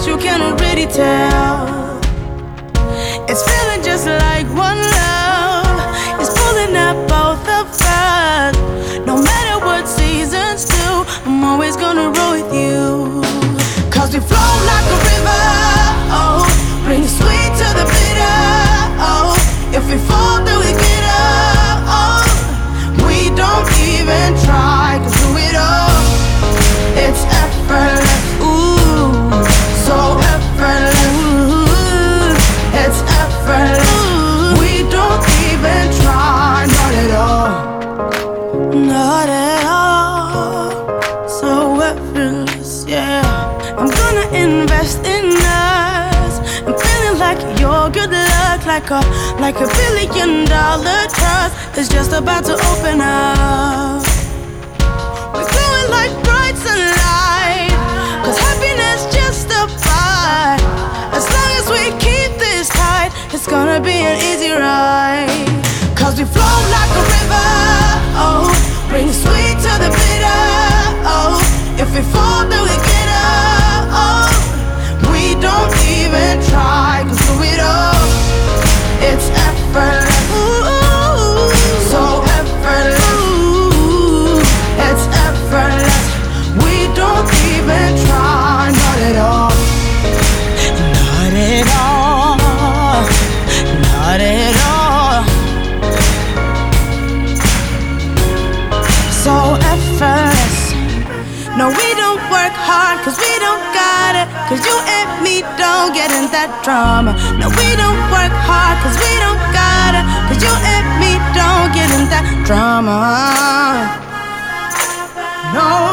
guess you can already tell. It's feeling just like one love. It's pulling at both of us. No matter what seasons do, I'm always gonna roll with you. Cause we flow like a river, oh, bring sweet to the bitter, oh. If we fall, then we get up, oh. We don't even try, cause through it all, it's effortless, ooh, so effortless, ooh, it's effortless. We don't even try, not at all, not at all, so effortless, yeah. I'm gonna invest in us. I'm feeling like your good luck, like a $1 billion trust is just about to open up. We're glowing like bright sunlight, cause happiness justified. As long as we keep this tight, it's gonna be an easy ride. Cause we flow like a river, oh, bring sweet to the bitter, oh. If we fall, then we get up, oh. We don't even try, cause through it all, it's effortless, ooh, so effortless, ooh, it's effortless. We don't even try, not at all, not at all, not at all. So effortless. No, we don't work hard, cause we don't got it. Cause you and me don't get in that drama. No, we don't work hard, cause we don't got it. Cause you and me don't get in that drama. No.